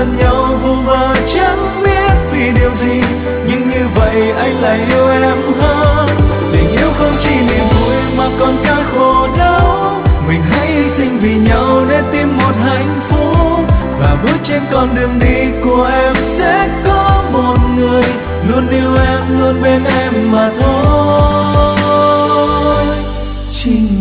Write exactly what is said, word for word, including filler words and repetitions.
lần nhau vu vơ chẳng biết vì điều gì, nhưng như vậy anh lại yêu em hơn. Tình yêu không chỉ niềm vui mà còn cả khổ đau, mình hãy hy sinh vì nhau để tìm một hạnh phúc. Và bước trên con đường đi của em sẽ có một người luôn yêu em, luôn bên em mà thôi. Chỉ